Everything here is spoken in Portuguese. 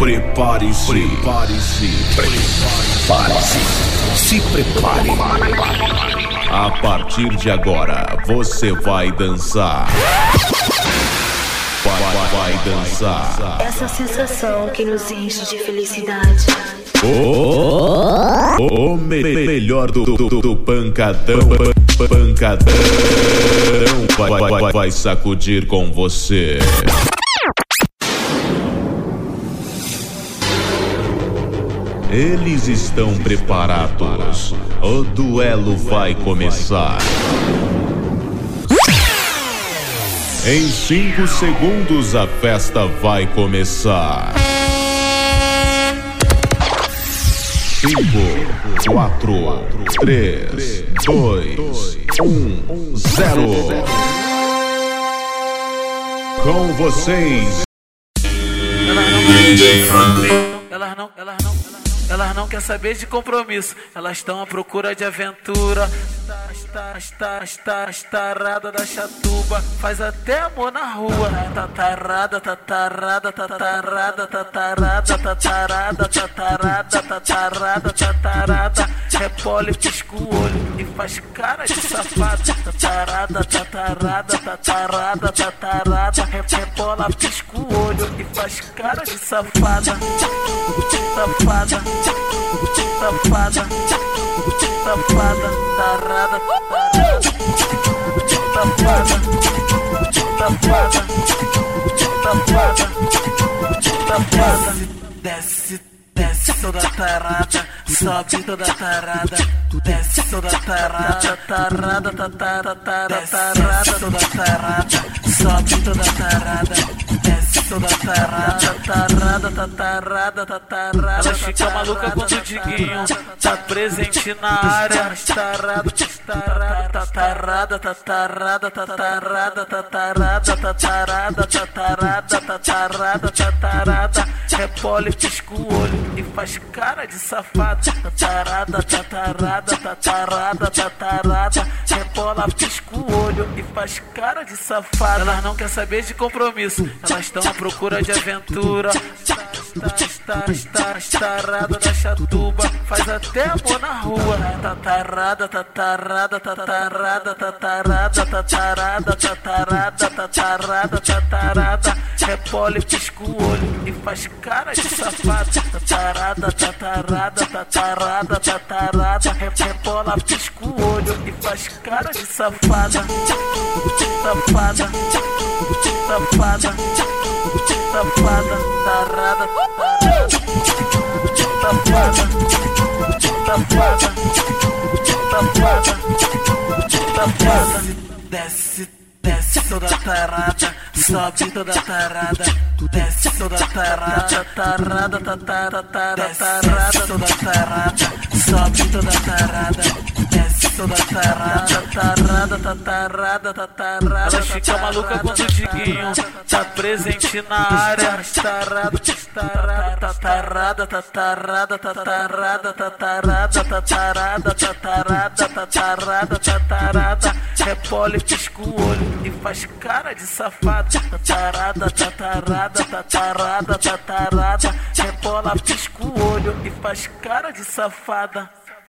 Prepare-se, se prepare. A partir de agora, você vai dançar. Vai dançar. Essa sensação que nos enche de felicidade. O melhor do pancadão. Pancadão vai sacudir com você. Eles estão preparados. O duelo vai começar. Em 5 segundos a festa vai começar. 5, 4, 3, 2, 1, 0. Com vocês. Elas não querem saber de compromisso, elas estão à procura de aventura. As tarada da chatuba faz até amor na rua. Tatarada, tatarada, tatarada, tatarada, tatarada, tatarada, tatarada, tatarada. Repole, pisca o olho e faz cara de safada. Tatarada, tatarada, tatarada, tatarada. Repola, pisca o olho e faz cara de safada. Safada, safada, safada, tarada, safada, safada, safada, safada. Desce, desce toda tarada, sobe toda tarada, desce toda tarada, tarada, tarada, tarada, toda tarada, sobe toda tarada, desce toda tarada, tarada, tarada, tarada. Ela fica maluca quando o Diguinho tá presente na área. Tarada, tarada, tarada, tarada, tarada, tarada, tarada, tarada, tarada, tarada. Repole, pisca o olho e faz cara de safada. Tarada, tatarada, tatarada, tatarada. Rebola, pisca o olho e faz cara de safada. Elas não querem saber de compromisso, elas estão à procura de aventura. Tarada da chatuba faz até amor na rua. Tatarada, tatarada, tatarada, tatarada, tatarada, tatarada, tatarada, tatarada. Repole, pisca o olho e faz cara de safada. Tatarada, tatarada, tatarada, tatarada. Rebola, pisca o olho e faz cara de safada. Safada, safada, safada, tarada, safada, safada, safada, safada. Desce, desce toda tarada, sobe toda tarada, desce toda tarada, tarada, tarada, tarada, toda tarada, sobe toda tarada, desce toda tarada, tarada, tarada, tarada. Ela fica maluca quando o Diguinho tá presente na área. Tarada, tatarada, tatarada, tatarada, tatarada, tatarada, tatarada, tatarada, tatarada. Repole, pisca o olho e faz cara de safada. Tatarada, tatarada, tatarada, tatarada. Rebola, pisca o olho e faz cara de safada.